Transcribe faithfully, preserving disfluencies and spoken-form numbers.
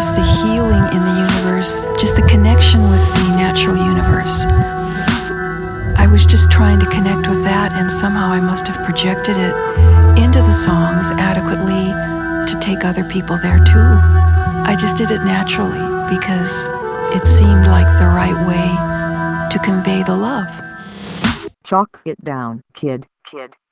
just the healing in the universe, just the connection with the natural universe. I was just trying to connect with that, and somehow I must have projected it into the songs adequately to take other people there too. I just did it naturally because it seemed like the right way to convey the love. Chalk it down, kid, kid.